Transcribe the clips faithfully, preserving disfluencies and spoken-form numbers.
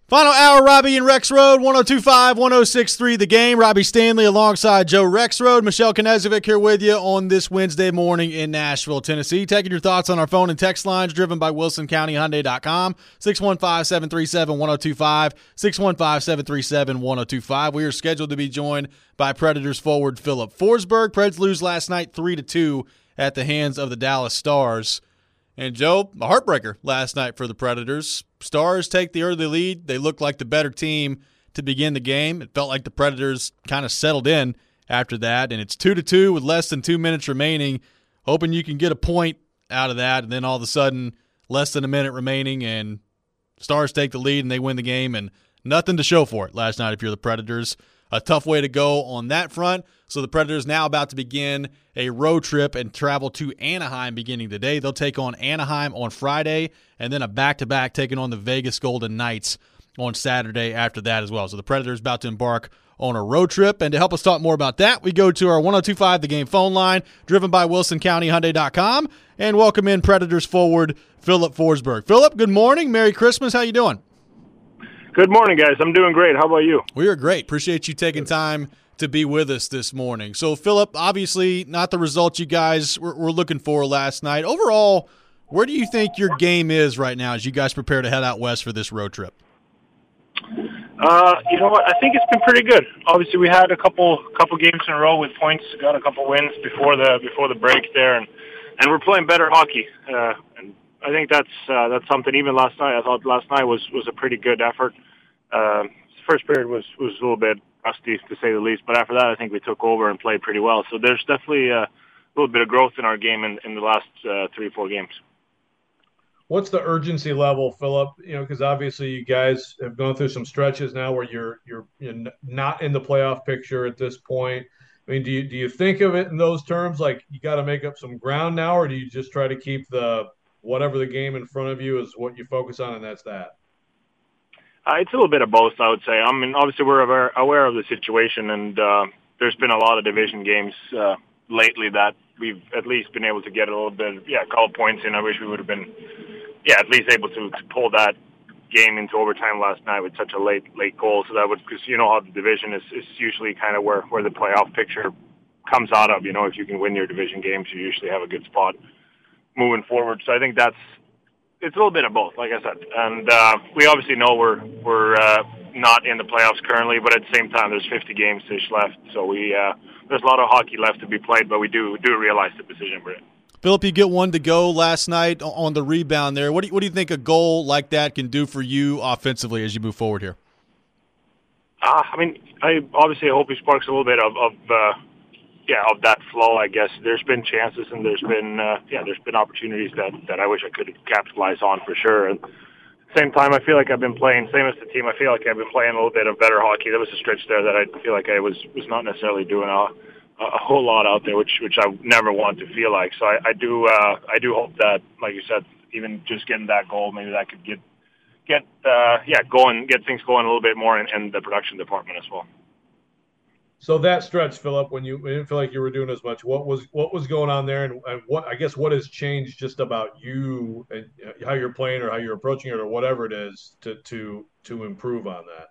Final hour, Robbie and Rexroad, one oh two point five, one oh six point three The Game. Robbie Stanley alongside Joe Rexroad. Michelle Knezovic here with you on this Wednesday morning in Nashville, Tennessee. Taking your thoughts on our phone and text lines driven by Wilson County Hyundai dot com. six one five, seven three seven, one oh two five, six one five, seven three seven, one oh two five. We are scheduled to be joined by Predators forward Filip Forsberg. Preds lose last night three to two at the hands of the Dallas Stars. And, Joe, a heartbreaker last night for the Predators. Stars take the early lead. They looked like the better team to begin the game. It felt like the Predators kind of settled in after that. And it's two to two with less than two minutes remaining, hoping you can get a point out of that. And then all of a sudden, less than a minute remaining, and Stars take the lead and they win the game. And nothing to show for it last night if you're the Predators. A tough way to go on that front. So the Predators now about to begin a road trip and travel to Anaheim beginning today. They'll take on Anaheim on Friday, and then a back-to-back taking on the Vegas Golden Knights on Saturday after that as well. So the Predators about to embark on a road trip. And to help us talk more about that, we go to our one oh two point five The Game phone line, driven by Wilson County Hyundai dot com, and welcome in Predators forward Filip Forsberg. Filip, good morning. Merry Christmas. How you doing? Good morning, guys. I'm doing great. How about you? We are great. Appreciate you taking time to be with us this morning. So, Filip, obviously not the results you guys were, were looking for last night. Overall, where do you think your game is right now as you guys prepare to head out west for this road trip? Uh, you know what? I think it's been pretty good. Obviously, we had a couple couple games in a row with points. Got a couple wins before the before the break there, and and we're playing better hockey. Uh, and I think that's uh, that's something. Even last night, I thought last night was, was a pretty good effort. Uh, first period was, was a little bit rusty, to say the least, but after that, I think we took over and played pretty well. So there's definitely a little bit of growth in our game in, in the last uh, three or four games. What's the urgency level, Filip? You know, because obviously you guys have gone through some stretches now where you're you're, you're not in the playoff picture at this point. I mean, do you do you think of it in those terms, like you got to make up some ground now, or do you just try to keep the whatever the game in front of you is what you focus on, and that's that? Uh, it's a little bit of both, I would say. I mean, obviously we're aware, aware of the situation, and uh, there's been a lot of division games uh, lately that we've at least been able to get a little bit, yeah, a couple points in. I wish we would have been, yeah, at least able to, to pull that game into overtime last night with such a late late goal. So that would, because you know how the division is, is usually kind of where, where the playoff picture comes out of. You know, if you can win your division games, you usually have a good spot moving forward. So I think that's, it's a little bit of both, like I said. And uh, we obviously know we're we're uh, not in the playoffs currently, but at the same time, there's fifty games-ish left. So we uh, there's a lot of hockey left to be played, but we do do realize the position we're in. Filip, you get one to go last night on the rebound there. What do you, what do you think a goal like that can do for you offensively as you move forward here? Uh, I mean, I obviously hope he sparks a little bit of, of uh, yeah, of that flow, I guess. There's been chances and there's been, uh, yeah, there's been opportunities that, that I wish I could capitalize on for sure. And at the same time, I feel like I've been playing, same as the team, I feel like I've been playing a little bit of better hockey. There was a stretch there that I feel like I was, was not necessarily doing a, a whole lot out there, which which I never want to feel like. So I, I do uh, I do hope that, like you said, even just getting that goal, maybe that could get, get uh, yeah, going, get things going a little bit more in, in the production department as well. So that stretch, Filip, when you didn't feel like you were doing as much, what was what was going on there, and, and what I guess what has changed just about you and how you're playing or how you're approaching it or whatever it is to to to improve on that?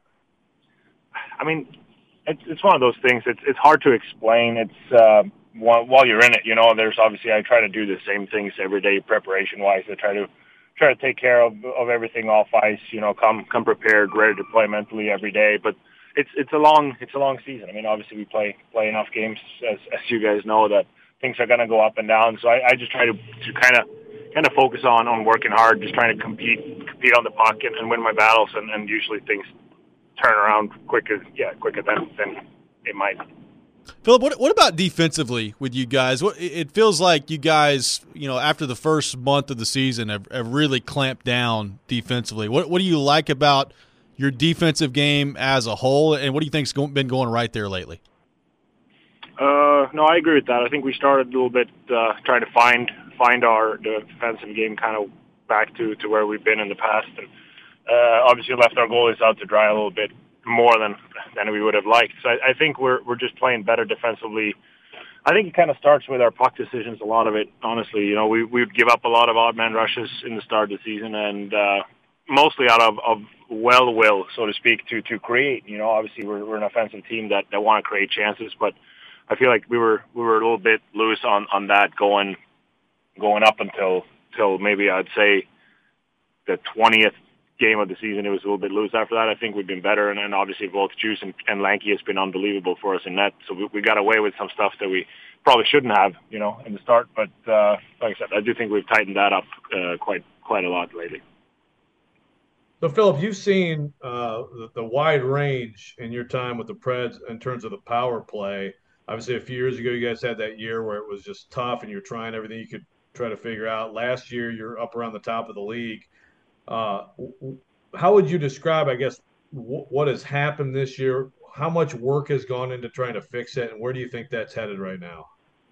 I mean, it's it's one of those things. It's it's hard to explain. It's uh, while, while you're in it, you know. There's obviously I try to do the same things every day, preparation wise. I try to try to take care of of everything off ice. You know, come come prepared, ready to play mentally every day, but. It's it's a long it's a long season. I mean, obviously we play play enough games as as you guys know that things are going to go up and down. So I, I just try to to kind of kind of focus on on working hard, just trying to compete compete on the puck and, and win my battles. And, and usually things turn around quicker, yeah, quicker than than it might. Filip, what what about defensively with you guys? What it feels like you guys, you know, after the first month of the season, have, have really clamped down defensively. What what do you like about your defensive game as a whole, and what do you think's been going right there lately? Uh, no, I agree with that. I think we started a little bit uh, trying to find find our defensive game kind of back to, to where we've been in the past, and uh, obviously left our goalies out to dry a little bit more than than we would have liked. So I, I think we're we're just playing better defensively. I think it kind of starts with our puck decisions. A lot of it, honestly, you know, we we would give up a lot of odd man rushes in the start of the season, and uh, mostly out of, of well will, so to speak, to to create. You know, obviously we're we're an offensive team that, that want to create chances, but I feel like we were we were a little bit loose on, on that going going up until till maybe I'd say the twentieth game of the season. It was a little bit loose after that. I think we've been better, and then obviously both Juice and, and Lanky has been unbelievable for us in net. So we, we got away with some stuff that we probably shouldn't have, you know, in the start. But uh, like I said, I do think we've tightened that up uh, quite quite a lot lately. So, Philip, you've seen uh, the, the wide range in your time with the Preds in terms of the power play. Obviously, a few years ago, you guys had that year where it was just tough and you're trying everything you could try to figure out. Last year, you're up around the top of the league. Uh, how would you describe, I guess, w- what has happened this year? How much work has gone into trying to fix it, and where do you think that's headed right now?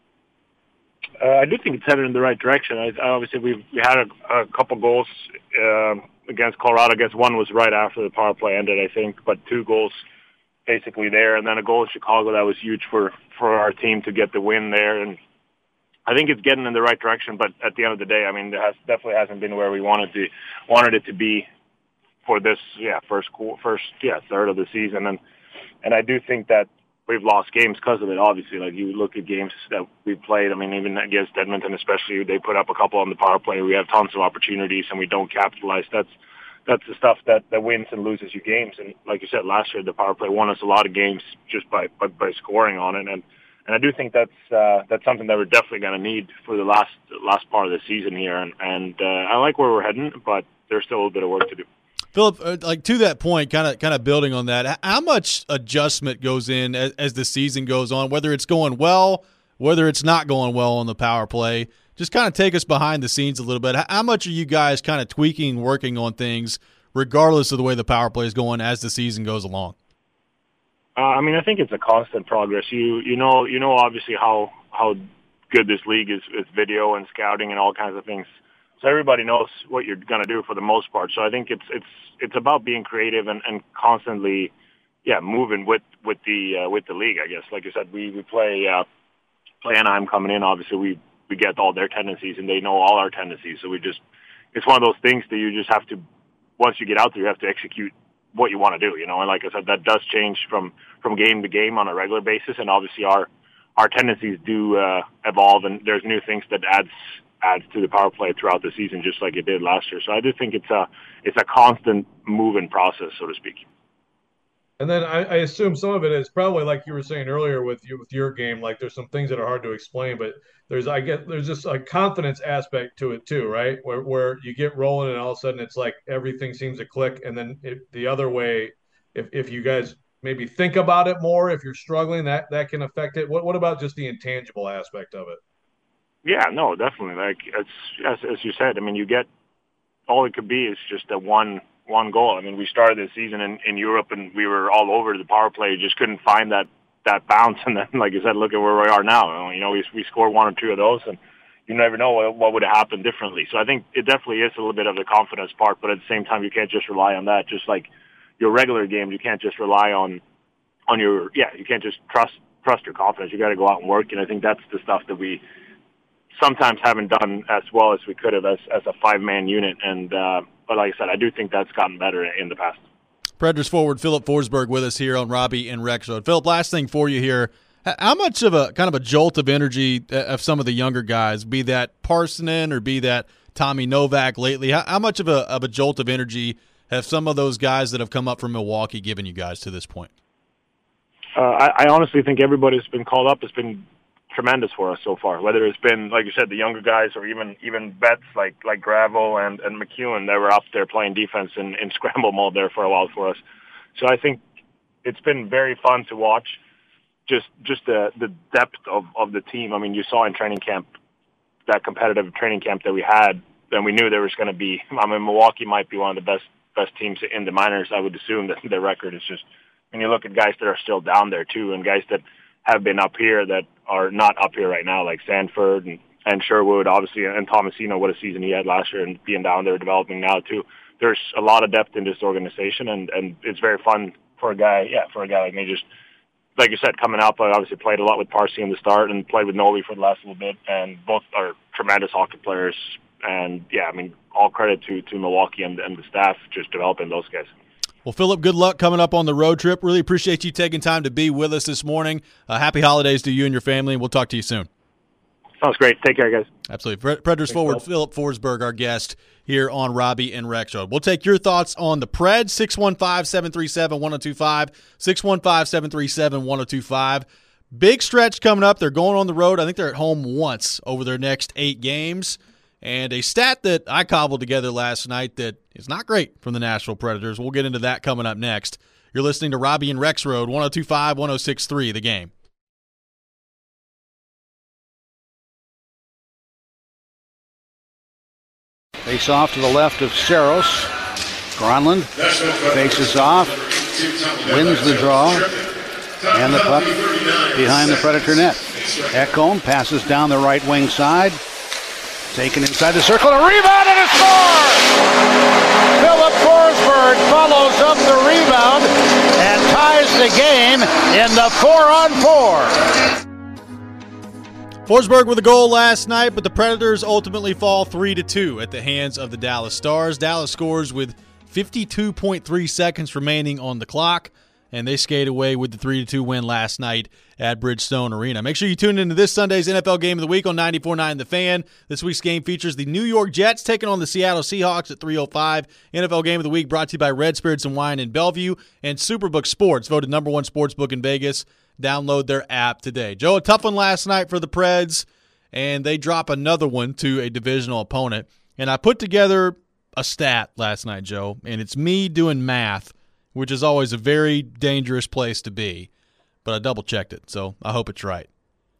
Uh, I do think it's headed in the right direction. I, obviously, we've we had a, a couple goals uh, against Colorado. I guess one was right after the power play ended, I think, but two goals basically there, and then a goal in Chicago that was huge for, for our team to get the win there. And I think it's getting in the right direction, but at the end of the day, I mean, it has, definitely hasn't been where we wanted to wanted it to be for this, yeah, first first yeah third of the season, and and I do think that we've lost games because of it. Obviously, like you look at games that we played. I mean, even against Edmonton, especially, they put up a couple on the power play. We have tons of opportunities, and we don't capitalize. That's that's the stuff that, that wins and loses you games. And like you said, last year the power play won us a lot of games just by by, by scoring on it. And And I do think that's uh, that's something that we're definitely going to need for the last last part of the season here. And, and uh, I like where we're heading, but there's still a little bit of work to do. Philip, uh, like to that point, kind of kind of building on that, how much adjustment goes in as, as the season goes on, whether it's going well, whether it's not going well on the power play? Just kind of take us behind the scenes a little bit. How much are you guys kind of tweaking, working on things, regardless of the way the power play is going as the season goes along? Uh, I mean, I think it's a constant progress. You you know you know obviously how how good this league is with video and scouting and all kinds of things. So everybody knows what you're going to do for the most part. So I think it's it's it's about being creative and, and constantly, yeah, moving with with the uh, with the league. I guess, like you said, we we play uh, play Anaheim coming in. Obviously, we we get all their tendencies and they know all our tendencies. So we just it's one of those things that you just have to once you get out there, you have to execute what you want to do, you know, and like I said, that does change from, from game to game on a regular basis, and obviously our our tendencies do uh, evolve, and there's new things that adds adds to the power play throughout the season, just like it did last year. So I do think it's a it's a constant moving process, so to speak. And then I, I assume some of it is probably like you were saying earlier with you with your game. Like there's some things that are hard to explain, but there's I get there's just a confidence aspect to it too, right? Where where you get rolling and all of a sudden it's like everything seems to click. And then it, the other way, if if you guys maybe think about it more, if you're struggling, that that can affect it. What what about just the intangible aspect of it? Yeah, no, definitely. Like it's as as you said. I mean, you get all it could be is just a one. one goal. I mean, we started this season in, in Europe and we were all over the power play. Just couldn't find that, that bounce. And then, like you said, look at where we are now. You know, we, we scored one or two of those and you never know what, what would have happened differently. So I think it definitely is a little bit of the confidence part, but at the same time, you can't just rely on that. Just like your regular games, you can't just rely on, on your, yeah, you can't just trust, trust your confidence. You got to go out and work. And I think that's the stuff that we sometimes haven't done as well as we could have as, as a five man unit. And, uh, But like I said, I do think that's gotten better in the past. Predators forward Filip Forsberg with us here on Robbie and Rexroad. Philip, last thing for you here. How much of a kind of a jolt of energy of some of the younger guys, be that Parssinen or be that Tommy Novak lately, how, how much of a of a jolt of energy have some of those guys that have come up from Milwaukee given you guys to this point? Uh, I, I honestly think everybody who's been called up has been tremendous for us so far. Whether it's been, like you said, the younger guys or even even vets like like Gravel and, and McEwen that were up there playing defense in, in scramble mode there for a while for us. So I think it's been very fun to watch just just the, the depth of, of the team. I mean, you saw in training camp, that competitive training camp that we had, then we knew there was going to be, I mean, Milwaukee might be one of the best best teams in the minors. I would assume that their record is just, when you look at guys that are still down there too and guys that have been up here that are not up here right now, like Sanford and, and Sherwood, obviously, and Tomasino, what a season he had last year, and being down there developing now too. There's a lot of depth in this organization, and, and it's very fun for a guy, yeah, for a guy like me. Just like you said, coming up, I obviously played a lot with Parsy in the start and played with Novi for the last little bit, and both are tremendous hockey players. And yeah, I mean, all credit to, to Milwaukee and, and the staff just developing those guys. Well, Philip, good luck coming up on the road trip. Really appreciate you taking time to be with us this morning. Uh, happy holidays to you and your family, and we'll talk to you soon. Sounds great. Take care, guys. Absolutely. Predators forward Philip Forsberg, our guest here on Robbie and Rex Road. We'll take your thoughts on the Preds, six one five, seven three seven, one oh two five, six one five, seven three seven, one oh two five. Big stretch coming up. They're going on the road. I think they're at home once over their next eight games. And a stat that I cobbled together last night that is not great from the Nashville Predators. We'll get into that coming up next. You're listening to Robbie and Rex Road, one oh two five, one oh six three, The Game. Face off to the left of Saros. Gronlund faces off, wins the draw, and the puck behind the Predator net. Ekholm passes down the right wing side, taken inside the circle, a rebound and a score! Philip Forsberg follows up the rebound and ties the game in the four-on-four. Forsberg with a goal last night, but the Predators ultimately fall three to two at the hands of the Dallas Stars. Dallas scores with fifty-two point three seconds remaining on the clock, and they skate away with the three to two win last night at Bridgestone Arena. Make sure you tune into this Sunday's N F L Game of the Week on ninety-four point nine The Fan. This week's game features the New York Jets taking on the Seattle Seahawks at three oh five. N F L Game of the Week brought to you by Red Spirits and Wine in Bellevue and Superbook Sports, voted number one sports book in Vegas. Download their app today. Joe, a tough one last night for the Preds, and they drop another one to a divisional opponent. And I put together a stat last night, Joe, and it's me doing math, which is always a very dangerous place to be. But I double-checked it, so I hope it's right.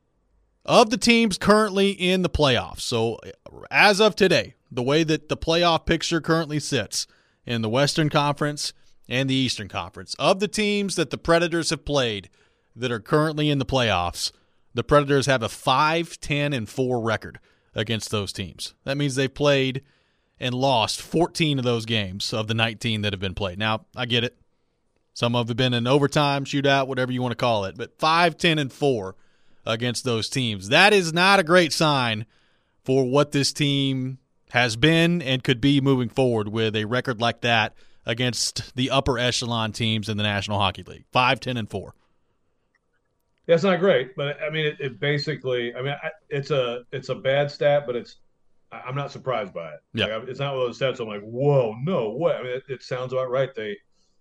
Of the teams currently in the playoffs, so as of today, the way that the playoff picture currently sits in the Western Conference and the Eastern Conference, of the teams that the Predators have played that are currently in the playoffs, the Predators have a five, ten, and four record against those teams. That means they've played and lost fourteen of those games of the nineteen that have been played. Now, I get it. Some of them have been an overtime, shootout, whatever you want to call it. But five, ten, and four against those teams. That is not a great sign for what this team has been and could be moving forward with a record like that against the upper echelon teams in the National Hockey League. five, ten, and four. Yeah, it's not great, but I mean, it, it basically, I mean, it's a it's a bad stat, but it's I'm not surprised by it. Yeah, like, it's not one of those stats I'm like, whoa, no way. I mean, it, it sounds about right. They,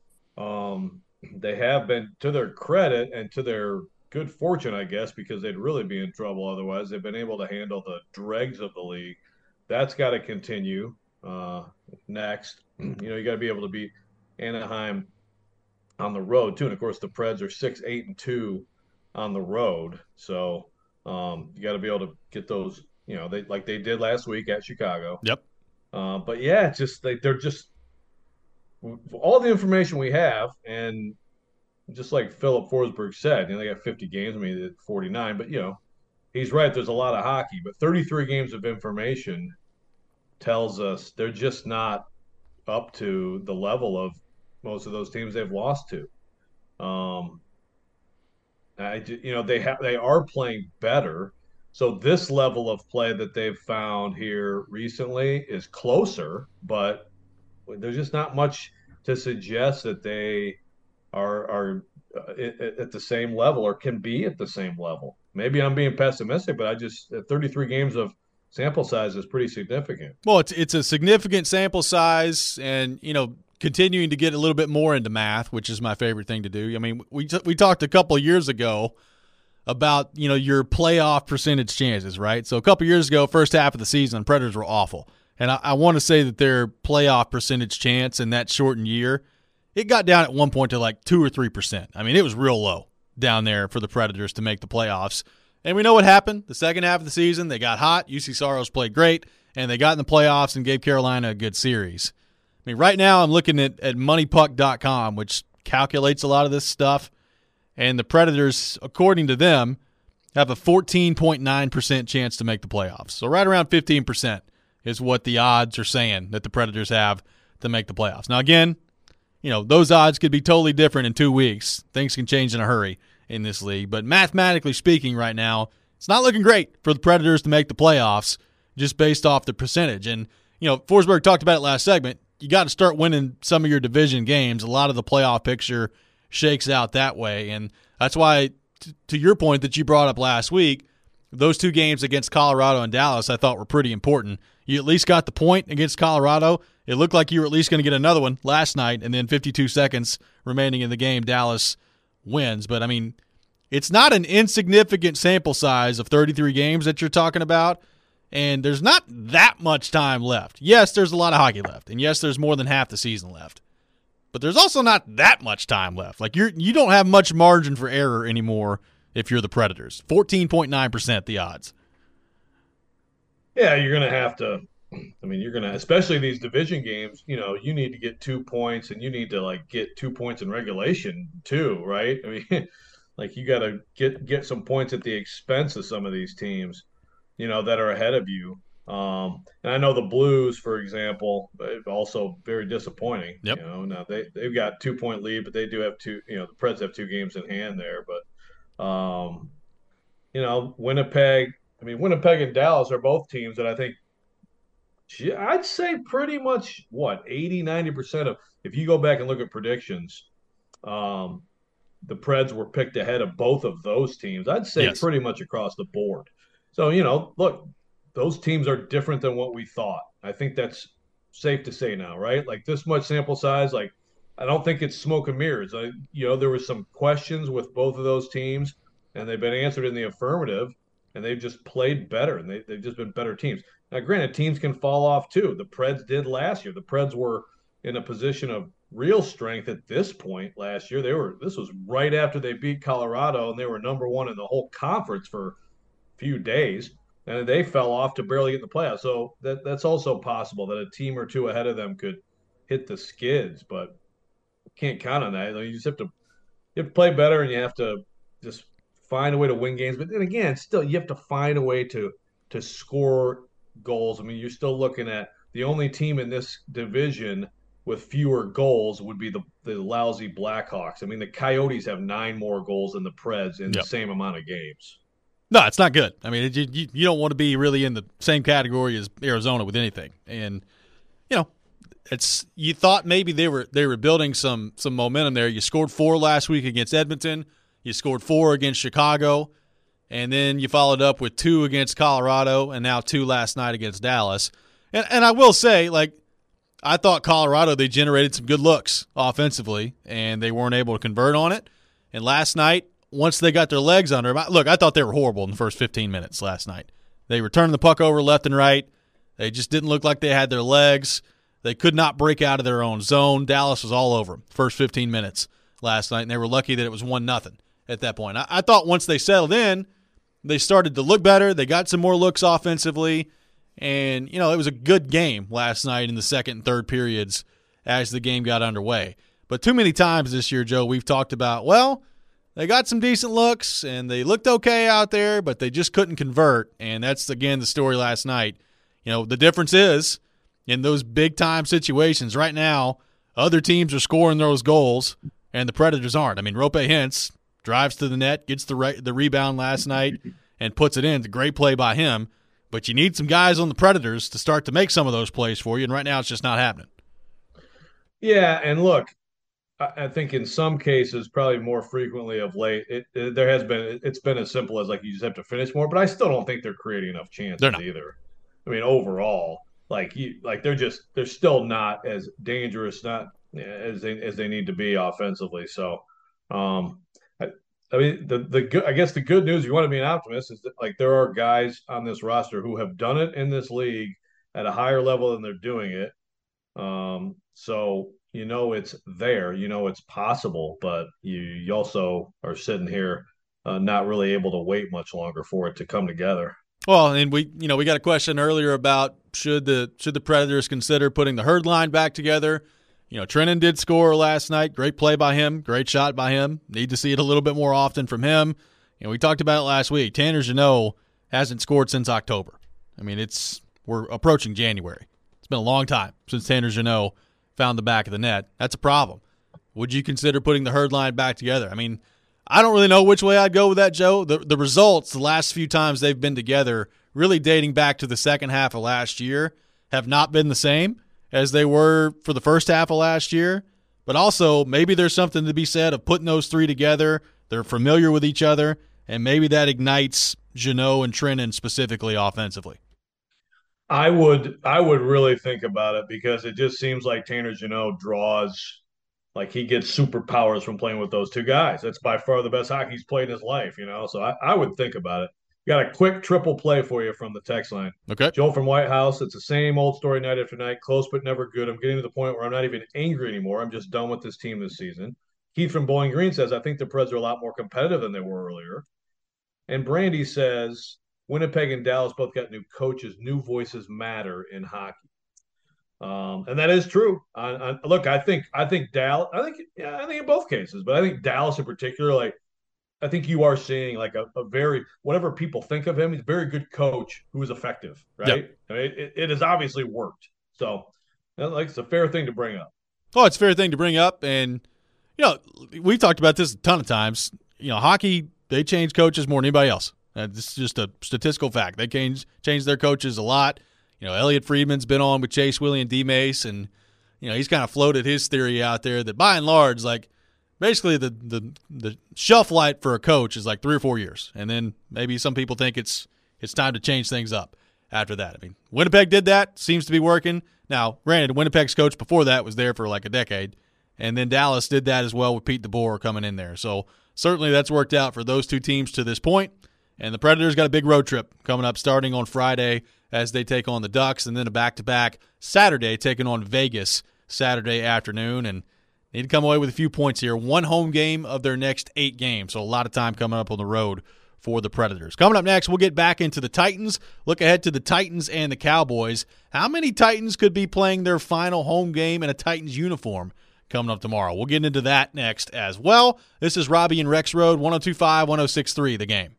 um, they have been, to their credit and to their good fortune, I guess, because they'd really be in trouble otherwise. They've been able to handle the dregs of the league. That's got to continue. Uh, next, you know, you got to be able to beat Anaheim on the road too, and of course, the Preds are six, eight, and two. On the road, so um, you got to be able to get those, you know, they like they did last week at Chicago. Yep. Uh, but yeah, it's just like they're just all the information we have, and just like Philip Forsberg said, you know, they got fifty games. I mean, forty-nine, but you know, he's right. There's a lot of hockey, but thirty-three games of information tells us they're just not up to the level of most of those teams they've lost to. Um, I, you know, they have they are playing better. So this level of play that they've found here recently is closer, but there's just not much to suggest that they are are at the same level or can be at the same level. Maybe I'm being pessimistic, but I just thirty-three games of sample size is pretty significant. Well, it's it's a significant sample size, and you know, continuing to get a little bit more into math, which is my favorite thing to do. I mean, we t- we talked a couple of years ago about, you know, your playoff percentage chances, right? So a couple of years ago, first half of the season, Predators were awful. And I, I want to say that their playoff percentage chance in that shortened year, it got down at one point to like two or three percent. I mean, it was real low down there for the Predators to make the playoffs. And we know what happened. The second half of the season, they got hot. U C Saros played great, and they got in the playoffs and gave Carolina a good series. I mean, right now I'm looking at, at money puck dot com, which calculates a lot of this stuff, and the Predators, according to them, have a fourteen point nine percent chance to make the playoffs. So right around fifteen percent is what the odds are saying that the Predators have to make the playoffs. Now, again, you know, those odds could be totally different in two weeks. Things can change in a hurry in this league. But mathematically speaking right now, it's not looking great for the Predators to make the playoffs just based off the percentage. And, you know, Forsberg talked about it last segment. you got to start winning some of your division games. A lot of the playoff picture shakes out that way, and that's why, t- to your point that you brought up last week, those two games against Colorado and Dallas I thought were pretty important. You at least got the point against Colorado. It looked like you were at least going to get another one last night, and then fifty-two seconds remaining in the game, Dallas wins. But, I mean, it's not an insignificant sample size of thirty-three games that you're talking about, and there's not that much time left. Yes, there's a lot of hockey left, and yes, there's more than half the season left. But there's also not that much time left. Like, you're, you don't have much margin for error anymore if you're the Predators. fourteen point nine percent the odds. Yeah, you're going to have to – I mean, you're going to – especially these division games, you know, you need to get two points, and you need to, like, get two points in regulation too, right? I mean, like, you got to get get some points at the expense of some of these teams, you know, that are ahead of you. Um, and I know the Blues, for example, also very disappointing. Yep. You know, now they, they've got two-point lead, but they do have two – you know, the Preds have two games in hand there. But, um, you know, Winnipeg – I mean, Winnipeg and Dallas are both teams that I think – I'd say pretty much, what, eighty, ninety percent of – if you go back and look at predictions, um, the Preds were picked ahead of both of those teams. I'd say Yes. pretty much across the board. So, you know, look, those teams are different than what we thought. I think that's safe to say now, right? Like, this much sample size, like, I don't think it's smoke and mirrors. I, you know, there were some questions with both of those teams, and they've been answered in the affirmative. And they've just played better, and they, they've just been better teams. Now, granted, teams can fall off too. The Preds did last year. The Preds were in a position of real strength at this point last year. They were. This was right after they beat Colorado, and they were number one in the whole conference for a few days. And they fell off to barely get in the playoffs. So that that's also possible that a team or two ahead of them could hit the skids, but can't count on that. You just have to you have to play better, and you have to just find a way to win games. But then again, still, you have to find a way to to score goals. I mean, you're still looking at the only team in this division with fewer goals would be the, the lousy Blackhawks. I mean, the Coyotes have nine more goals than the Preds in yep. the same amount of games. No, it's not good. I mean, it, you, you don't want to be really in the same category as Arizona with anything. And, you know, it's you thought maybe they were they were building some some momentum there. You scored four last week against Edmonton. You scored four against Chicago, and then you followed up with two against Colorado, and now two last night against Dallas. And and I will say, like, I thought Colorado, they generated some good looks offensively, and they weren't able to convert on it. And last night, once they got their legs under them, look, I thought they were horrible in the first fifteen minutes last night. They were turning the puck over left and right. They just didn't look like they had their legs. They could not break out of their own zone. Dallas was all over them first fifteen minutes last night, and they were lucky that it was one nothing. At that point, I, I thought once they settled in, they started to look better. They got some more looks offensively, and you know it was a good game last night in the second and third periods as the game got underway. But too many times this year, Joe, we've talked about, well, they got some decent looks and they looked okay out there, but they just couldn't convert. And that's again the story last night. You know, the difference is in those big time situations right now, other teams are scoring those goals and the Predators aren't. I mean, Roope Hintz drives to the net, gets the re- the rebound last night, and puts it in. It's a great play by him. But you need some guys on the Predators to start to make some of those plays for you, and right now it's just not happening. Yeah, and look, I think in some cases, probably more frequently of late, it, it, there has been it's been as simple as like you just have to finish more. But I still don't think they're creating enough chances either. I mean, overall, like you, like they're just they're still not as dangerous, not as they as they need to be offensively. So. Um, I mean, the the good. I guess the good news, if you want to be an optimist, is that like there are guys on this roster who have done it in this league at a higher level than they're doing it. Um, so you know it's there, you know it's possible, but you, you also are sitting here uh, not really able to wait much longer for it to come together. Well, and we, you know, we got a question earlier about should the should the Predators consider putting the Herd line back together. You know, Trenton did score last night. Great play by him. Great shot by him. Need to see it a little bit more often from him. And we talked about it last week. Tanner Jeannot hasn't scored since October. I mean, it's we're approaching January. It's been a long time since Tanner Jeannot found the back of the net. That's a problem. Would you consider putting the Herd line back together? I mean, I don't really know which way I'd go with that, Joe. The, the results the last few times they've been together, really dating back to the second half of last year, have not been the same. as they were for the first half of last year. But also, maybe there's something to be said of putting those three together. They're familiar with each other, and maybe that ignites Jeannot and Trenton specifically offensively. I would I would really think about it because it just seems like Tanner Jeannot draws like he gets superpowers from playing with those two guys. That's by far the best hockey he's played in his life, you know. So I, I would think about it. Got a quick triple play for you from the text line. Okay. Joel from White House. It's the same old story night after night. Close but never good. I'm getting to the point where I'm not even angry anymore. I'm just done with this team this season. Keith from Bowling Green says, I think the Preds are a lot more competitive than they were earlier. And Brandy says, Winnipeg and Dallas both got new coaches. New voices matter in hockey. Um, and that is true. I, I, look, I think I think Dallas. I think yeah, I think in both cases, but I think Dallas in particular. Like, I think you are seeing like a, a very whatever people think of him. He's a very good coach who is effective, right? Yep. I mean, it, it has obviously worked. So, like, it's a fair thing to bring up. Oh, it's a fair thing to bring up, and you know, we've talked about this a ton of times. You know, hockey, they change coaches more than anybody else. This is just a statistical fact. They change change their coaches a lot. You know, Elliot Friedman's been on with Chase Willie and D. Mace, and, you know, he's kind of floated his theory out there that by and large, like, basically the, the the shelf life for a coach is like three or four years. And then maybe some people think it's it's time to change things up after that. I mean, Winnipeg did that. Seems to be working. Now, granted, Winnipeg's coach before that was there for like a decade. And then Dallas did that as well with Pete DeBoer coming in there. So certainly that's worked out for those two teams to this point. And the Predators got a big road trip coming up starting on Friday as they take on the Ducks, and then a back-to-back Saturday taking on Vegas Saturday afternoon. And need to come away with a few points here. One home game of their next eight games, so a lot of time coming up on the road for the Predators. Coming up next, we'll get back into the Titans, look ahead to the Titans and the Cowboys. How many Titans could be playing their final home game in a Titans uniform coming up tomorrow? We'll get into that next as well. This is Robbie and Rex Road, one oh two point five, one oh six point three, The Game.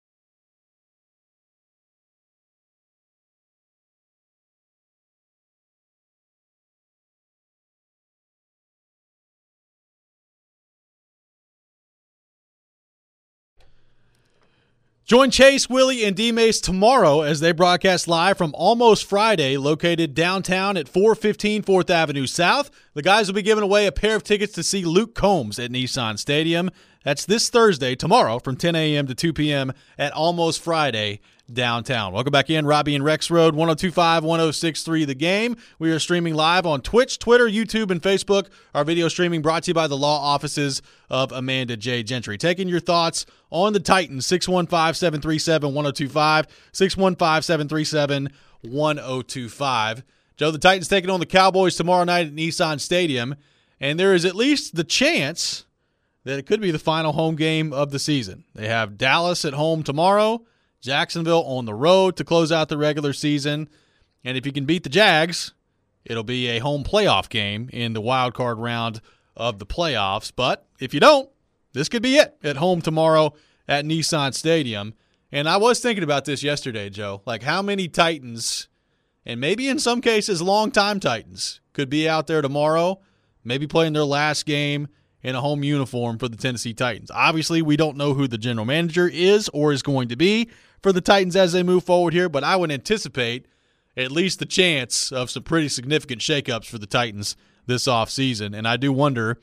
Join Chase, Willie, and D-Mace tomorrow as they broadcast live from Almost Friday, located downtown at four fifteen fourth Avenue South. The guys will be giving away a pair of tickets to see Luke Combs at Nissan Stadium. That's this Thursday, tomorrow, from ten a.m. to two p.m. at Almost Friday downtown. Welcome back in, Robbie and Rex Road, one oh two point five, one oh six point three The Game. We are streaming live on Twitch, Twitter, YouTube, and Facebook. Our video streaming brought to you by the law offices of Amanda J. Gentry. Taking your thoughts on the Titans, six one five, seven three seven, one oh two five, six one five, seven three seven, one oh two five. Joe, the Titans taking on the Cowboys tomorrow night at Nissan Stadium, and there is at least the chance that it could be the final home game of the season. They have Dallas at home tomorrow, Jacksonville on the road to close out the regular season. And if you can beat the Jags, it'll be a home playoff game in the wild card round of the playoffs. But if you don't, this could be it at home tomorrow at Nissan Stadium. And I was thinking about this yesterday, Joe. Like, how many Titans, and maybe in some cases longtime Titans, could be out there tomorrow, maybe playing their last game in a home uniform for the Tennessee Titans. Obviously, we don't know who the general manager is or is going to be for the Titans as they move forward here, but I would anticipate at least the chance of some pretty significant shakeups for the Titans this offseason. And I do wonder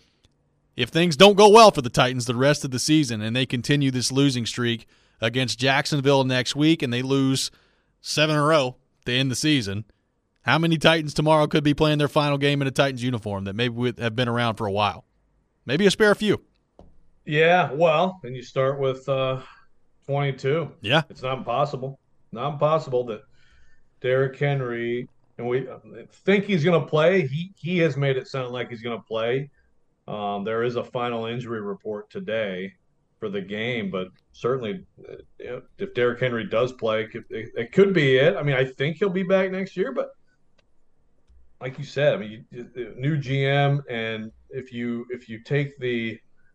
if things don't go well for the Titans the rest of the season and they continue this losing streak against Jacksonville next week and they lose seven in a row to end the season, how many Titans tomorrow could be playing their final game in a Titans uniform that maybe have been around for a while? Maybe a spare few. Yeah, well, and you start with uh, twenty-two. Yeah. It's not impossible. Not impossible that Derrick Henry, and we think he's going to play. He he has made it sound like he's going to play. Um, there is a final injury report today for the game, but certainly uh, if Derrick Henry does play, it, it could be it. I mean, I think he'll be back next year, but like you said, I mean, new G M, and if you if you take the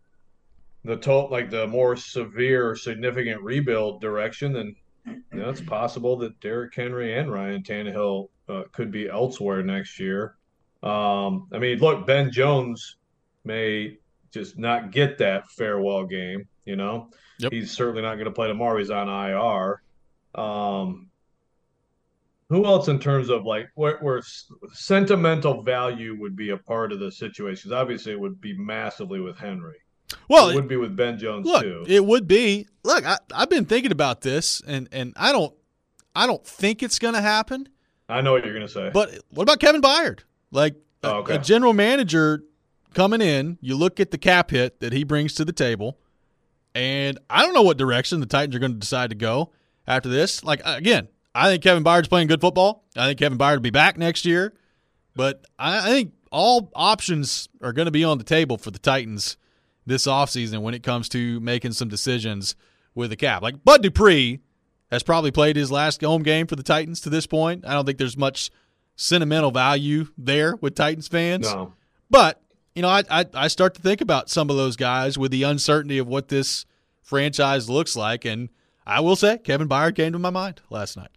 the to, like the more severe or significant rebuild direction, then you know, it's possible that Derrick Henry and Ryan Tannehill uh, could be elsewhere next year. Um, I mean, look, Ben Jones may just not get that farewell game. You know, yep. He's certainly not going to play tomorrow. He's on I R. Um, Who else in terms of like where, where sentimental value would be a part of the situation? Because obviously it would be massively with Henry. Well, it would be with Ben Jones look, too. It would be. Look, I, I've been thinking about this, and, and I don't I don't think it's going to happen. I know what you're going to say. But what about Kevin Byard? Like a, oh, okay. a general manager coming in, you look at the cap hit that he brings to the table, and I don't know what direction the Titans are going to decide to go after this. Like, again, I think Kevin Byard's playing good football. I think Kevin Byard will be back next year. But I, I think all options are going to be on the table for the Titans this offseason when it comes to making some decisions with the cap. Like, Bud Dupree has probably played his last home game for the Titans to this point. I don't think there's much sentimental value there with Titans fans. No. But, you know, I, I I start to think about some of those guys with the uncertainty of what this franchise looks like. And I will say Kevin Byard came to my mind last night.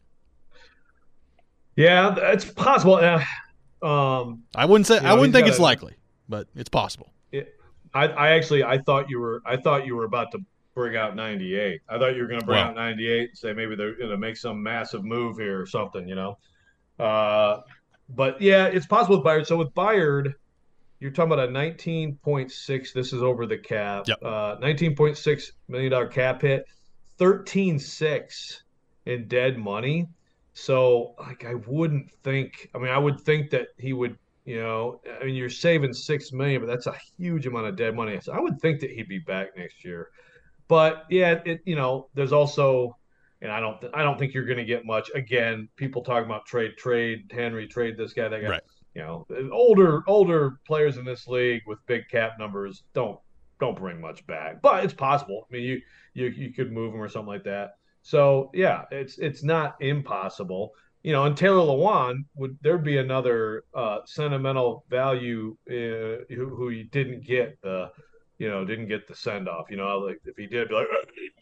Yeah, it's possible. Uh, um, I wouldn't say you know, I wouldn't think it's a, likely, but it's possible. It, I, I actually I thought you were I thought you were about to bring out ninety-eight. I thought you were going to bring wow. out ninety-eight and say maybe they're going to make some massive move here or something, you know. Uh, but yeah, it's possible with Byard. So with Byard, you're talking about a nineteen point six. This is over the cap. Yep. Uh, nineteen point six million dollar cap hit, thirteen point six in dead money. So, like, I wouldn't think. I mean, I would think that he would. You know, I mean, you're saving six million, but that's a huge amount of dead money. So I would think that he'd be back next year. But yeah, it. You know, there's also, and I don't. I don't think you're going to get much. Again, people talking about trade, trade Henry, trade this guy, that guy. Right. You know, older older players in this league with big cap numbers don't don't bring much back, but it's possible. I mean, you you you could move them or something like that. So yeah, it's it's not impossible. You know, and Taylor Lewan would there'd be another uh, sentimental value uh, who who you didn't get the you know didn't get the send off. You know, like if he did, be like.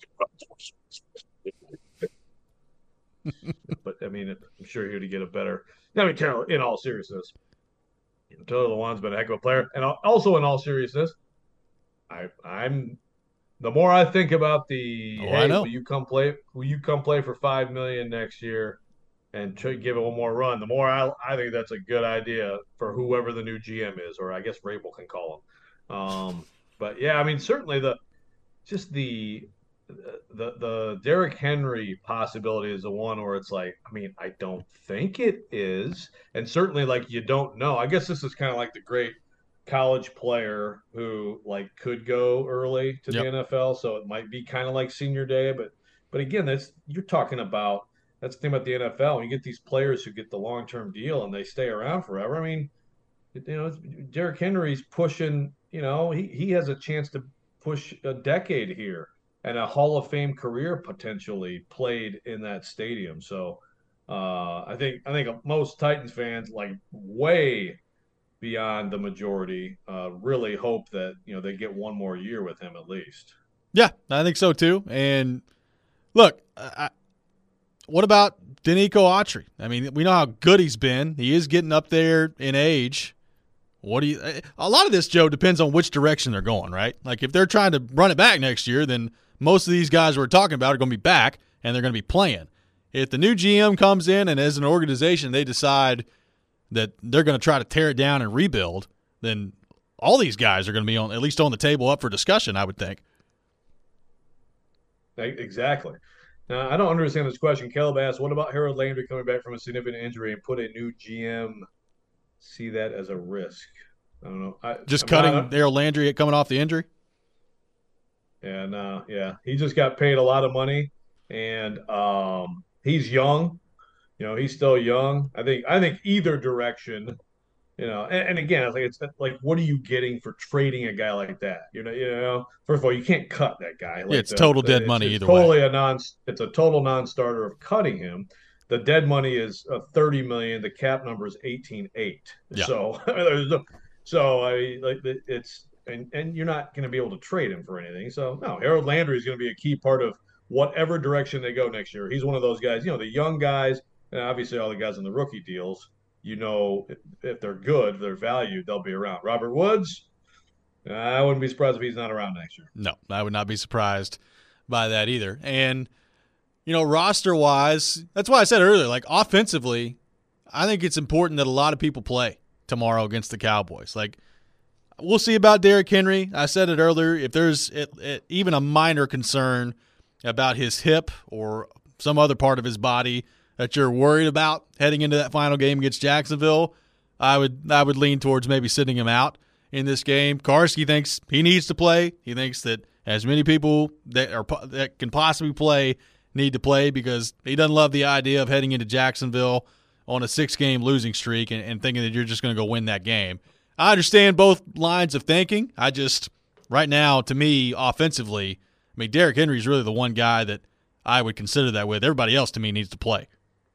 But I mean, I'm sure he would get a better. I mean, Taylor, in all seriousness. Taylor Lewan's been a heck of a player. And also in all seriousness, I, I'm the more I think about the oh, hey, will you come play will you come play for five million next year and try, give it one more run, the more I I think that's a good idea for whoever the new G M is, or I guess Rabel can call him. Um, but yeah, I mean certainly the just the the the Derrick Henry possibility is the one where it's like, I mean, I don't think it is, and certainly like you don't know. I guess this is kind of like the great college player who like could go early to yep. the N F L, so it might be kind of like senior day. But but again, that's you're talking about that's the thing about the N F L. When you get these players who get the long term deal and they stay around forever. I mean, you know, Derrick Henry's pushing. You know, he he has a chance to push a decade here. And a Hall of Fame career potentially played in that stadium. So uh, I think I think most Titans fans, like way beyond the majority, uh, really hope that you know they get one more year with him at least. Yeah, I think so too. And look, I, what about Denico Autry? I mean, we know how good he's been. He is getting up there in age. What do you? A lot of this, Joe, depends on which direction they're going, right? Like if they're trying to run it back next year, then most of these guys we're talking about are going to be back and they're going to be playing. If the new G M comes in and as an organization they decide that they're going to try to tear it down and rebuild, then all these guys are going to be on at least on the table up for discussion, I would think. Exactly. Now, I don't understand this question. Caleb asked, what about Harold Landry coming back from a significant injury and put a new G M see that as a risk? I don't know. I, just I'm cutting not, Harold Landry coming off the injury? And uh, yeah, he just got paid a lot of money, and um, he's young. You know, he's still young. I think. I think either direction. You know, and, and again, I think it's like, what are you getting for trading a guy like that? You know, you know. First of all, you can't cut that guy. Like yeah, it's the, total the, dead it's, money it's either totally way. a non. It's a total non-starter of cutting him. The dead money is uh, thirty million. The cap number is eighteen eight. Yeah. So there's no. So I like it's. And and you're not going to be able to trade him for anything. So, no, Harold Landry is going to be a key part of whatever direction they go next year. He's one of those guys, you know, the young guys, and obviously all the guys in the rookie deals, you know, if, if they're good, if they're valued, they'll be around. Robert Woods, I wouldn't be surprised if he's not around next year. No, I would not be surprised by that either. And you know, roster-wise, that's why I said earlier, like offensively, I think it's important that a lot of people play tomorrow against the Cowboys. Like, we'll see about Derrick Henry. I said it earlier. If there's it, it, even a minor concern about his hip or some other part of his body that you're worried about heading into that final game against Jacksonville, I would I would lean towards maybe sitting him out in this game. Karski thinks he needs to play. He thinks that as many people that are that can possibly play need to play because he doesn't love the idea of heading into Jacksonville on a six-game losing streak and, and thinking that you're just going to go win that game. I understand both lines of thinking. I just, right now, to me, offensively, I mean, Derrick Henry is really the one guy that I would consider that with. Everybody else, to me, needs to play.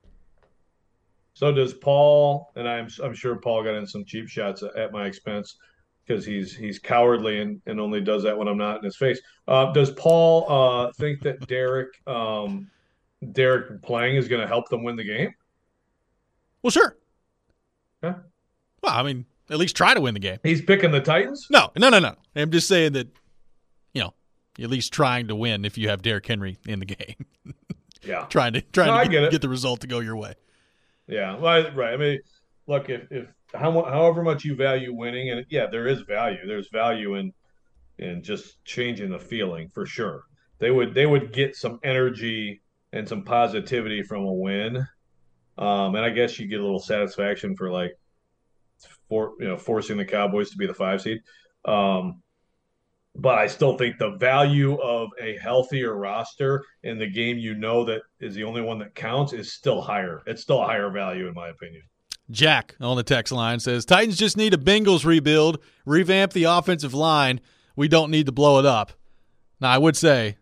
So does Paul, and I'm I'm sure Paul got in some cheap shots at my expense because he's he's cowardly and, and only does that when I'm not in his face. Uh, does Paul uh, think that Derrick um, Derrick playing is going to help them win the game? Well, sure. Yeah. Well, I mean, at least try to win the game. He's picking the Titans? No, no, no, no. I'm just saying that, you know, at least trying to win if you have Derrick Henry in the game. Yeah. trying to trying no, to get, get, get the result to go your way. Yeah, well, right. I mean, look, if, if how, however much you value winning, and yeah, there is value. There's value in in just changing the feeling for sure. They would they would get some energy and some positivity from a win. Um, and I guess you get a little satisfaction for like, for you know, forcing the Cowboys to be the five seed. Um, but I still think the value of a healthier roster in the game, you know, that is the only one that counts, is still higher. It's still a higher value, in my opinion. Jack on the text line says Titans just need a Bengals rebuild, revamp the offensive line. We don't need to blow it up. Now, I would say,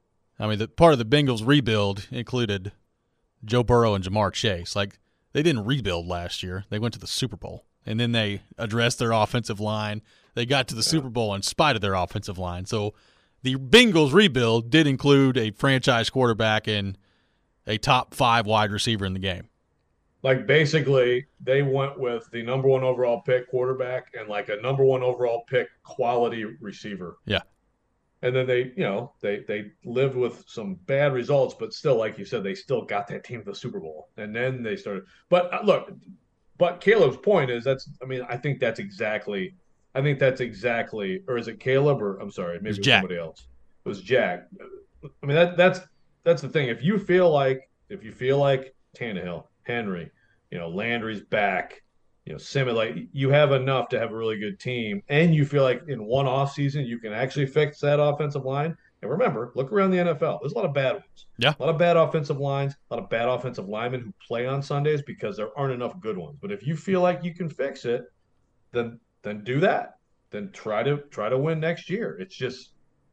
I mean, the part of the Bengals rebuild included Joe Burrow and Jamar Chase. Like, they didn't rebuild last year. They went to the Super Bowl, and then they addressed their offensive line. They got to the yeah. Super Bowl in spite of their offensive line. So the Bengals rebuild did include a franchise quarterback and a top five wide receiver in the game. Like, basically, they went with the number one overall pick quarterback and, like, a number one overall pick quality receiver. Yeah. And then they, you know, they they lived with some bad results, but still, like you said, they still got that team to the Super Bowl. And then they started. But uh, look, but Caleb's point is that's, I mean, I think that's exactly, I think that's exactly, or is it Caleb or, I'm sorry, maybe it was, it was somebody else. It was Jack. I mean, that that's, that's the thing. If you feel like, if you feel like Tannehill, Henry, you know, Landry's back, you know, Simmons, like, you have enough to have a really good team, and you feel like in one offseason you can actually fix that offensive line. And remember, look around the N F L. There's a lot of bad ones. Yeah. A lot of bad offensive lines, a lot of bad offensive linemen who play on Sundays because there aren't enough good ones. But if you feel like you can fix it, then then do that. Then try to try to win next year. It's just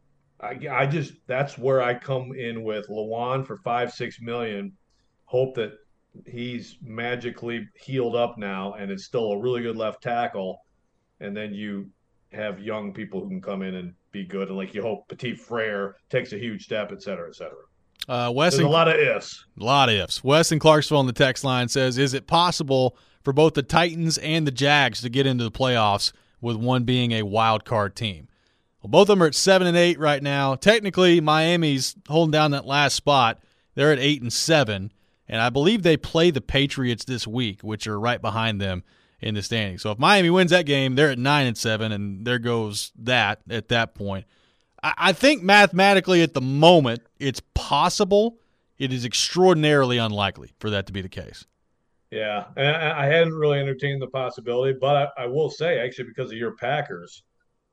I I just that's where I come in with Lewan for five, six million. Hope that he's magically healed up now and is still a really good left tackle, and then you have young people who can come in and be good, and like you hope Petit Frere takes a huge step, et cetera, et cetera. Uh, Wes There's in, a lot of ifs. A lot of ifs. Wes in Clarksville on the text line says, is it possible for both the Titans and the Jags to get into the playoffs with one being a wild card team? Well, both of them are at seven and eight right now. Technically, Miami's holding down that last spot. They're at eight and seven. And I believe they play the Patriots this week, which are right behind them in the standings. So if Miami wins that game, they're at nine and seven, and there goes that at that point. I, I think mathematically at the moment it's possible. It is extraordinarily unlikely for that to be the case. Yeah, and I, I hadn't really entertained the possibility, but I, I will say, actually, because of your Packers,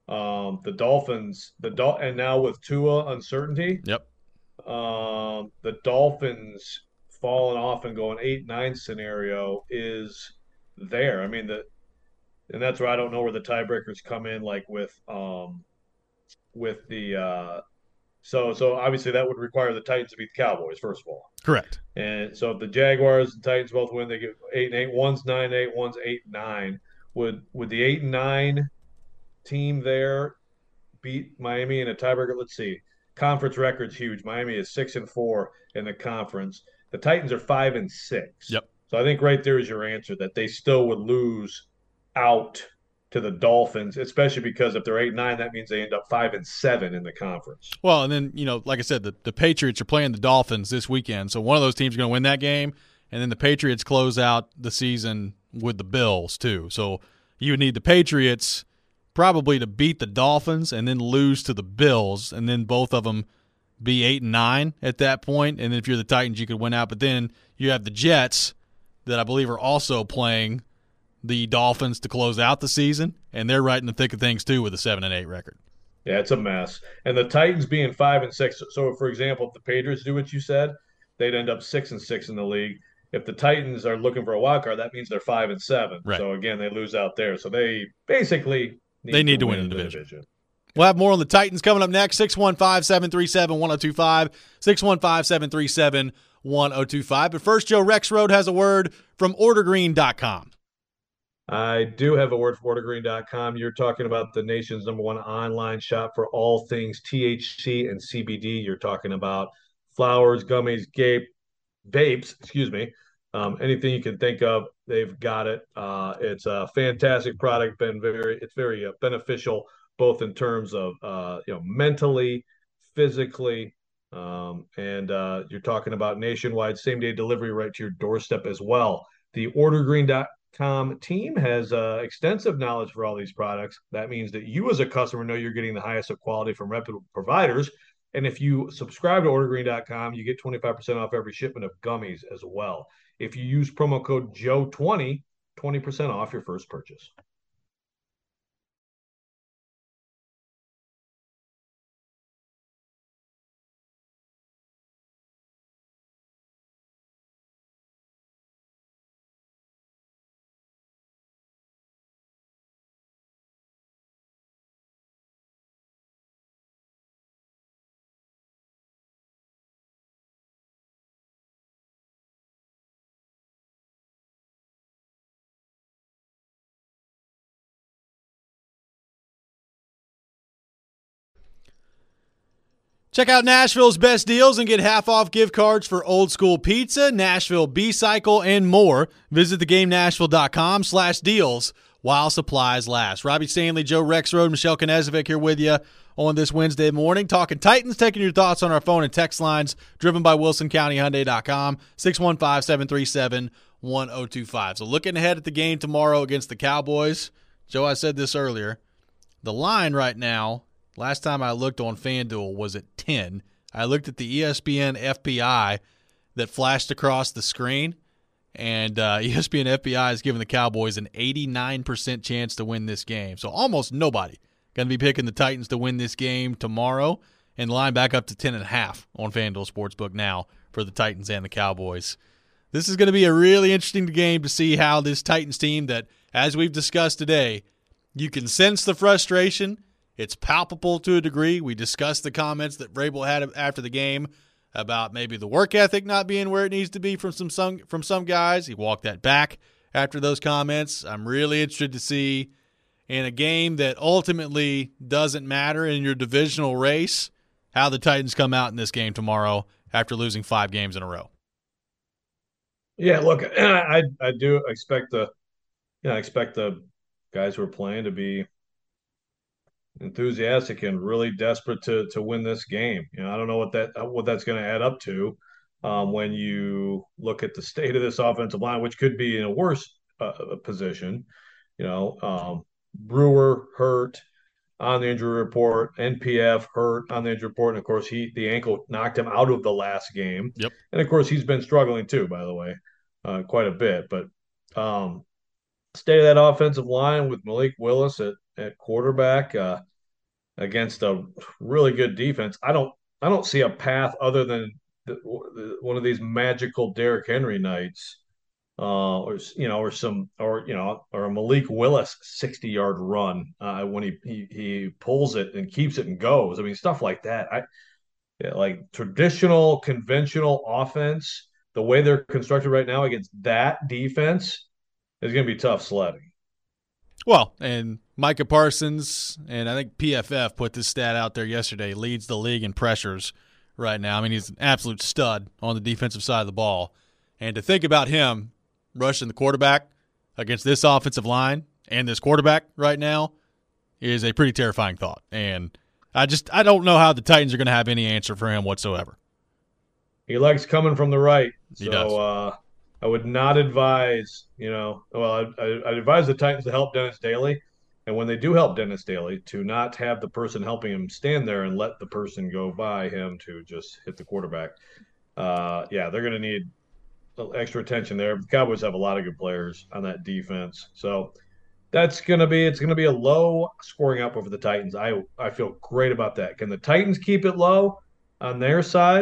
um, the Dolphins, the Dol- and now with Tua uncertainty, yep, um, the Dolphins falling off and going eight nine scenario is there. I mean, the and that's where I don't know where the tiebreakers come in, like with um with the uh so so obviously that would require the Titans to beat the Cowboys first of all. Correct. And so if the Jaguars and Titans both win, they get eight and eight. One's nine and eight, one's eight and nine. Would would the eight and nine team there beat Miami in a tiebreaker? Let's see. Conference record's huge. Miami is six and four in the conference. The Titans are five and six. Yep. So I think right there is your answer, that they still would lose out to the Dolphins, especially because if they're eight and nine, that means they end up five and seven in the conference. Well, and then, you know, like I said, the, the Patriots are playing the Dolphins this weekend, so one of those teams is going to win that game, and then the Patriots close out the season with the Bills too. So you would need the Patriots probably to beat the Dolphins and then lose to the Bills, and then both of them be eight and nine at that point. And then if you're the Titans, you could win out. But then you have the Jets that I believe are also playing the Dolphins to close out the season, and they're right in the thick of things too with a seven and eight record. Yeah, it's a mess. And the Titans being five and six. So, for example, if the Patriots do what you said, they'd end up six and six in the league. If the Titans are looking for a wild card, that means they're five and seven. Right. So again, they lose out there. So they basically need they need to, to win, win the division. division. We'll have more on the Titans coming up next. six one five, seven three seven, one oh two five. six one five, seven three seven, one oh two five. But first, Joe Rexrode has a word from order green dot com. I do have a word for order green dot com. You're talking about the nation's number one online shop for all things T H C and C B D. You're talking about flowers, gummies, gape, vapes, excuse me, um, anything you can think of, they've got it. Uh, it's a fantastic product. Been very, it's very uh, beneficial, both in terms of uh, you know mentally, physically, um, and uh, you're talking about nationwide same day delivery right to your doorstep as well. The order green dot com team has uh, extensive knowledge for all these products. That means that you as a customer know you're getting the highest of quality from reputable providers. And if you subscribe to order green dot com, you get twenty-five percent off every shipment of gummies as well. If you use promo code Joe twenty, twenty percent off your first purchase. Check out Nashville's best deals and get half off gift cards for Old School Pizza, Nashville B-Cycle, and more. Visit thegamenashville.com slash deals while supplies last. Robbie Stanley, Joe Rexrode, Michelle Knezovic here with you on this Wednesday morning. Talking Titans, taking your thoughts on our phone and text lines, driven by Wilson County Hyundai dot com, six one five, seven three seven, one oh two five. So looking ahead at the game tomorrow against the Cowboys, Joe, I said this earlier, the line right now, last time I looked on FanDuel, was at ten. I looked at the E S P N F P I that flashed across the screen, and uh, E S P N F P I is giving the Cowboys an eighty-nine percent chance to win this game. So almost nobody going to be picking the Titans to win this game tomorrow, and line back up to ten and a half on FanDuel Sportsbook now for the Titans and the Cowboys. This is going to be a really interesting game to see how this Titans team that, as we've discussed today, you can sense the frustration. It's palpable to a degree. We discussed the comments that Vrabel had after the game about maybe the work ethic not being where it needs to be from some, some from some guys. He walked that back after those comments. I'm really interested to see in a game that ultimately doesn't matter in your divisional race how the Titans come out in this game tomorrow after losing five games in a row. Yeah, look, I I do expect the you know, I expect the guys who are playing to be enthusiastic and really desperate to to win this game. You know, I don't know what that what that's going to add up to um, when you look at the state of this offensive line, which could be in a worse uh, position. You know, um, Brewer hurt on the injury report, N P F hurt on the injury report, and of course he the ankle knocked him out of the last game. Yep. And of course he's been struggling too, by the way, uh, quite a bit. But um, state of that offensive line with Malik Willis at at quarterback uh, against a really good defense. I don't I don't see a path other than the, the, one of these magical Derrick Henry nights, uh, or you know, or some, or you know, or a Malik Willis sixty yard run uh, when he, he he pulls it and keeps it and goes. I mean, stuff like that. I yeah, like traditional conventional offense, the way they're constructed right now against that defense is going to be tough sledding. Well, and Micah Parsons, and I think P F F put this stat out there yesterday, leads the league in pressures right now. I mean, he's an absolute stud on the defensive side of the ball. And to think about him rushing the quarterback against this offensive line and this quarterback right now is a pretty terrifying thought. And I just I don't know how the Titans are going to have any answer for him whatsoever. He likes coming from the right. He so does. Uh, I would not advise, you know, well, I, I, I'd advise the Titans to help Dennis Daly. And when they do help Dennis Daly, to not have the person helping him stand there and let the person go by him to just hit the quarterback. Uh, yeah, they're going to need extra attention there. The Cowboys have a lot of good players on that defense. So that's going to be, it's going to be a low scoring output for the Titans. I, I feel great about that. Can the Titans keep it low on their side?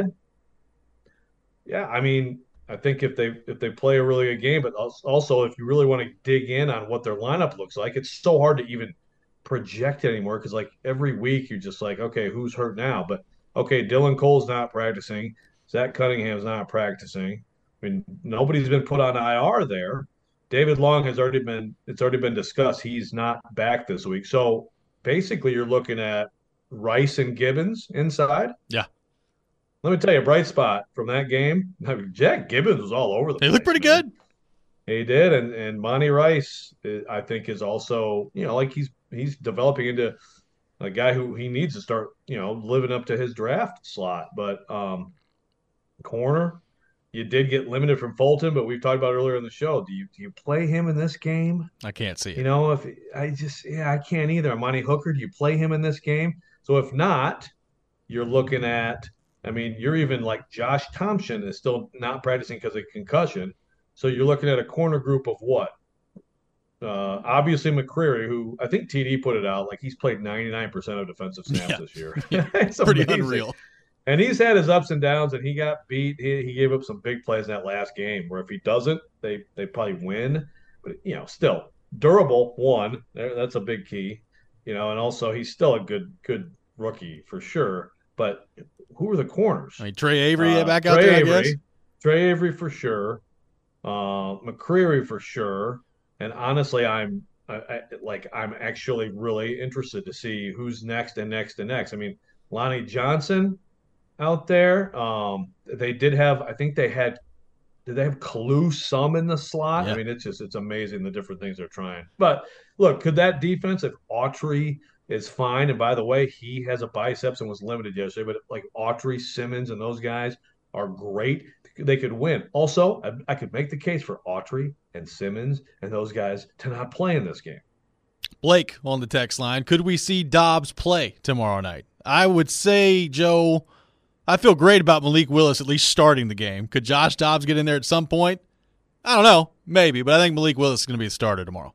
Yeah, I mean, I think if they if they play a really good game, but also if you really want to dig in on what their lineup looks like, it's so hard to even project it anymore because like every week you're just like, okay, who's hurt now? But okay, Dylan Cole's not practicing. Zach Cunningham's not practicing. I mean, nobody's been put on I R there. David Long has already been it's already been discussed. He's not back this week. So basically you're looking at Rice and Gibbons inside. Yeah. Let me tell you, a bright spot from that game. I mean, Jack Gibbons was all over the place. He looked pretty man. good. He did, and and Monty Rice, I think, is also, you know, like he's he's developing into a guy who he needs to start, you know, living up to his draft slot. But um, corner, you did get limited from Fulton, but we've talked about earlier in the show. Do you do you play him in this game? I can't see it. You know, if I just yeah, I can't either. Amani Hooker, do you play him in this game? So if not, you're looking at. I mean, you're even like Josh Thompson is still not practicing because of concussion. So you're looking at a corner group of what? Uh, obviously McCreary, who I think T D put it out, like he's played ninety-nine percent of defensive snaps yeah. this year. Yeah. It's pretty amazing. Unreal. And he's had his ups and downs, and he got beat. He, he gave up some big plays in that last game where if he doesn't, they, they probably win. But, you know, still durable, one. That's a big key. You know, and also he's still a good good rookie for sure. But who are the corners? I mean, Trey Avery uh, back out Trey there, Avery, I guess. Trey Avery for sure. Uh, McCreary for sure. And honestly, I'm I, I, like I'm actually really interested to see who's next and next and next. I mean, Lonnie Johnson out there. Um, they did have, I think they had, did they have Kalu some in the slot? Yeah. I mean, it's just it's amazing the different things they're trying. But look, could that defense, if Autry is fine. And by the way, he has a biceps and was limited yesterday. But like Autry, Simmons, and those guys are great. They could win. Also, I, I could make the case for Autry and Simmons and those guys to not play in this game. Blake on the text line. Could we see Dobbs play tomorrow night? I would say, Joe, I feel great about Malik Willis at least starting the game. Could Josh Dobbs get in there at some point? I don't know. Maybe. But I think Malik Willis is going to be the starter tomorrow.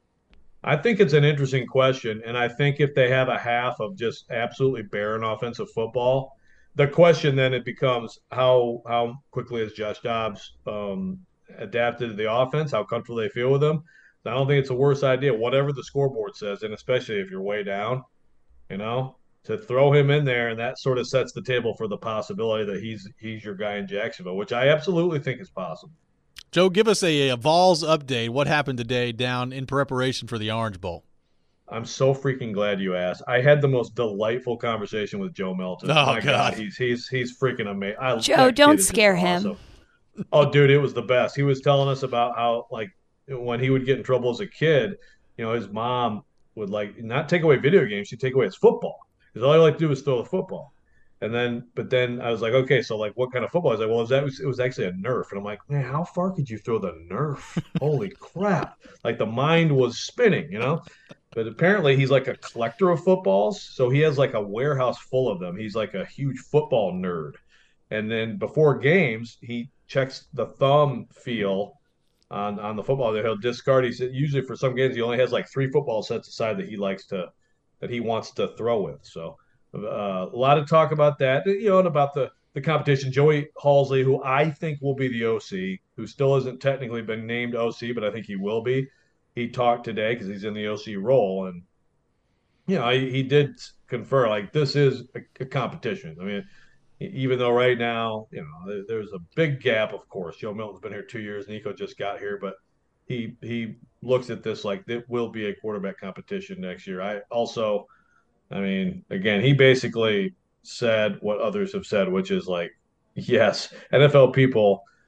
I think it's an interesting question, and I think if they have a half of just absolutely barren offensive football, the question then it becomes how how quickly has Josh Dobbs um, adapted to the offense, how comfortable they feel with him. I don't think it's a worse idea, whatever the scoreboard says, and especially if you're way down, you know, to throw him in there, and that sort of sets the table for the possibility that he's he's your guy in Jacksonville, which I absolutely think is possible. Joe, give us a, a Vols update. What happened today down in preparation for the Orange Bowl? I'm so freaking glad you asked. I had the most delightful conversation with Joe Melton. Oh, My God. God, he's he's he's freaking amazing. I, Joe, don't scare him. Awesome. Oh, dude, it was the best. He was telling us about how, like, when he would get in trouble as a kid, you know, his mom would, like, not take away video games. She'd take away his football. Because all he liked to do was throw the football. And then, but then I was like, okay, so like, what kind of football? I was like, well, that was, it was actually a Nerf. And I'm like, man, how far could you throw the Nerf? Holy crap. Like the mind was spinning, you know? But apparently he's like a collector of footballs. So he has like a warehouse full of them. He's like a huge football nerd. And then before games, he checks the thumb feel on, on the football that he'll discard. He said usually for some games, he only has like three football sets aside that he likes to, that he wants to throw with. So, Uh, a lot of talk about that, you know, and about the, the competition. Joey Halsley, who I think will be the O C, who still hasn't technically been named O C, but I think he will be. He talked today because he's in the O C role. And, you know, he, he did confer, like, this is a, a competition. I mean, even though right now, you know, there, there's a big gap, of course. Joe Milton's been here two years. Nico just got here. But he he looks at this like it will be a quarterback competition next year. I also – I mean, again, he basically said what others have said, which is like, yes, N F L people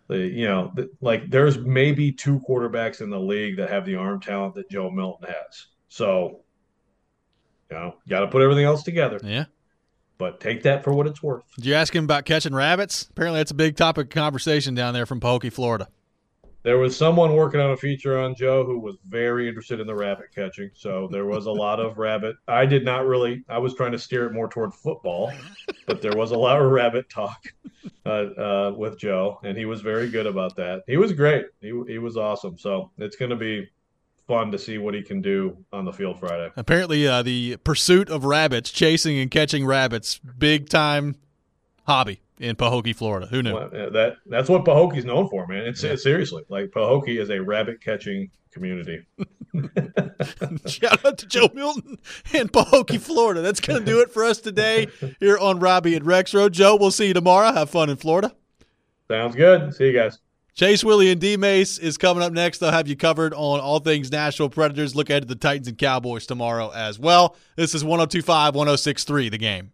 The, you know, the, like there's maybe two quarterbacks in the league that have the arm talent that Joe Milton has. So, you know, got to put everything else together. Yeah. But take that for what it's worth. Did you ask him about catching rabbits? Apparently that's a big topic of conversation down there from Pahokee, Florida. There was someone working on a feature on Joe who was very interested in the rabbit catching. So there was a lot of rabbit. I did not really, I was trying to steer it more toward football, but there was a lot of rabbit talk uh, uh, with Joe, and he was very good about that. He was great. He, he was awesome. So it's going to be fun to see what he can do on the field Friday. Apparently uh, the pursuit of rabbits, chasing and catching rabbits, big time hobby in Pahokee, Florida. Who knew? Well, that that's what Pahokee's known for, man. It's, yeah. it's seriously like Pahokee is a rabbit catching community. Shout out to Joe Milton in Pahokee, Florida. That's going to do it for us today here on Robbie and Rex Road. Joe, we'll see you tomorrow. Have fun in Florida. Sounds good. See you guys. Chase Willie and D-Mace is coming up next. They'll have you covered on all things Nashville Predators. Look ahead to the Titans and Cowboys tomorrow as well. This is one oh two point five, one oh six point three, The Game.